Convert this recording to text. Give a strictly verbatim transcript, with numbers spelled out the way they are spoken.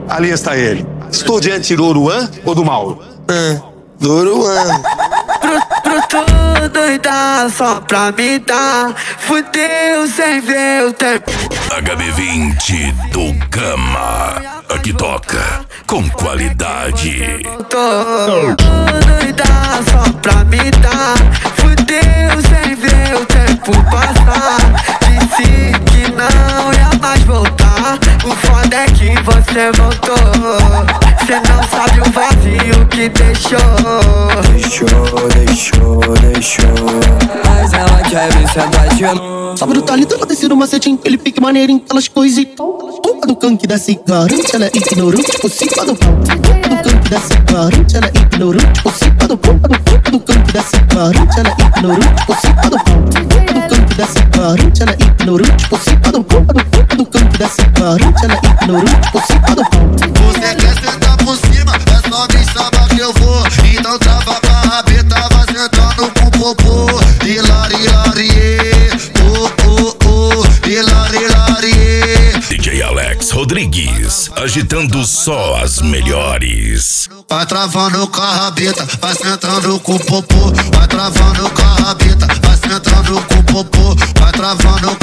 Ali está ele. Estudiante do Uruan ou do Mauro? Ah, do Uruan. Pro doida só pra me dar. Fudeu sem ver o tempo. H B vinte do Gama. Aqui toca com qualidade. Tô doida só pra me dar. Fudeu sem ver o tempo passar. Disse que não ia mais voltar. O foda é que você voltou. Cê não sabe o vazio que deixou. Deixou, deixou, deixou. Mas ela quer me sentar de novo. Sabe do talento, ela desce no macetinho. Ele pique maneirinho, aquelas coisas. Bomba do canque da cigarante, ela é ignorante por cima do pau. Bomba do canque da cigarante, ela é ignorante por cima do pau. Bomba do canque da cigarante, ela é ignorante por cima do pau. Bomba do canque da cigarante, ela é ignorante por cima do pau. Bomba do canque da cigarante, ela é ignorante por cima do pau. Você quer sentar por cima, é só me chamar que eu vou. Então trava pra rabeta, vai sentando com popô. Hilari, larie, oh, oh, oh, hilari, larie. D J Alex Rodrigues, agitando só as melhores. Vai travando com a rabeta, vai sentando com popô. Vai travando com a rabeta, vai sentando com popô. Vai travando